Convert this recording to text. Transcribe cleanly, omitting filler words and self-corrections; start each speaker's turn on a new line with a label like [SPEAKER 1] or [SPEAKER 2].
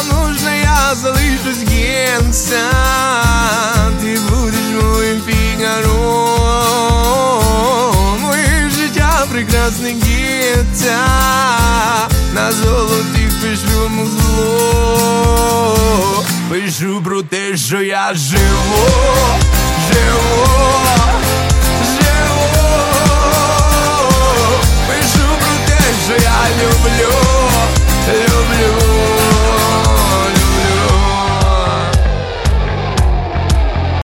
[SPEAKER 1] нам нужно, я залишусь генця. Ти будеш моїм Фігаро. Моє життя прекрасне генця. На золотих пишу музло. Пишу про те, що я живу, живу.